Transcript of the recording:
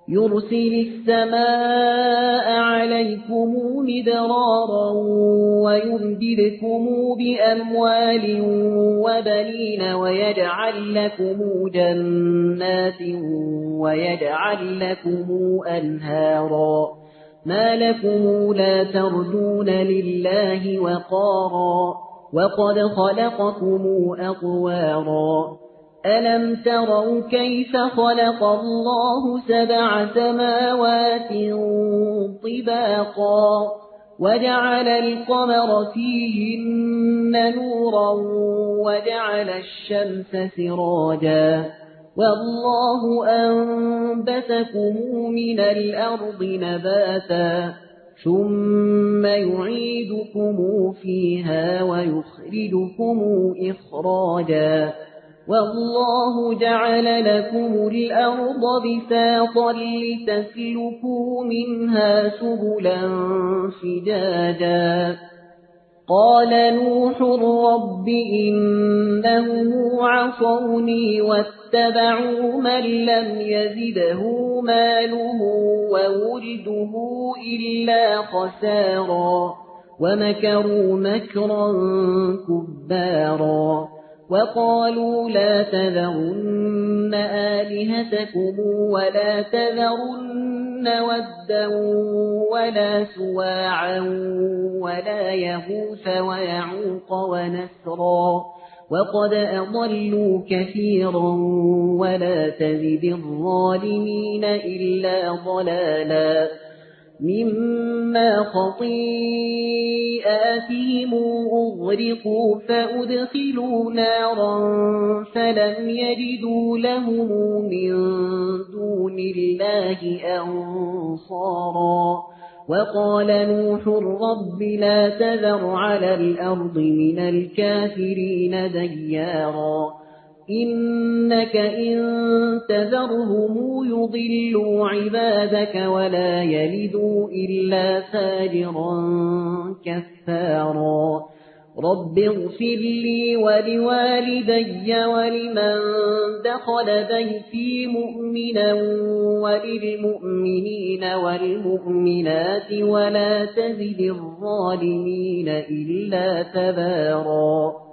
يرسل السماء عليكم مدرارا ويمددكم بأموال وبنين ويجعل لكم جنات ويجعل لكم أنهارا ما لكم لا ترجون لله وقارا وقد خلقكم أطوارا ألم تروا كيف خلق الله 7 سماوات طباقا وجعل القمر فيهن نورا وجعل الشمس سراجا والله أنبتكم من الأرض نباتا ثم يعيدكم فيها ويخرجكم إخراجا والله جعل لكم الأرض بساطا لتسلكوا منها سبلا فجاجا قال نوح رب إنهم عصوني واتبعوا من لم يزده ماله وولده إلا خسارا ومكروا مكرا كبارا وقالوا لا تذرن آلهتكم ولا تذرن ودا ولا سواعا ولا يغوث ويعوق ونسرا وقد أضلوا كثيرا ولا تزد الظالمين إلا ضلالا مما خطيئاتهم أغرقوا فأدخلوا نارا فلم يجدوا لهم من دون الله أنصارا وقال نوح رب لا تذر على الأرض من الكافرين ديارا إنك إن تذرهم يضلوا عبادك ولا يلدوا إلا فاجرا كفارا رب اغفر لي ولوالدي ولمن دخل بيتي مؤمنا وللمؤمنين والمؤمنات ولا تزد الظالمين إلا تبارا